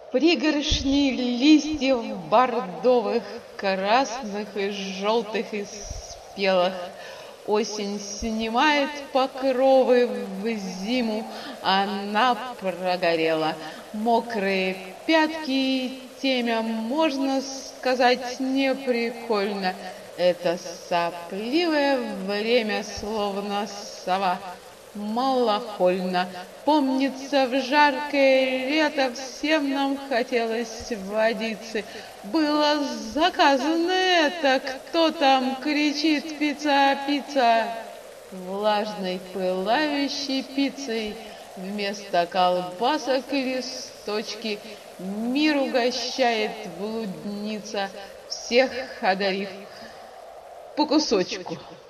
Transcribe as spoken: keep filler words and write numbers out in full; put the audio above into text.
Пригоршни листьев бордовых, красных и желтых и спелых. Осень снимает покровы в зиму, она прогорела. Мокрые пятки темя, можно сказать, не прикольно. Это сопливое время, словно сова, малохольно. Помнится, в жаркое лето всем нам хотелось водицы. Было заказано это, кто там кричит «пицца, пицца!» Влажной пылающей пиццей вместо колбасок и листочки мир угощает блудница, всех одарив по кусочку.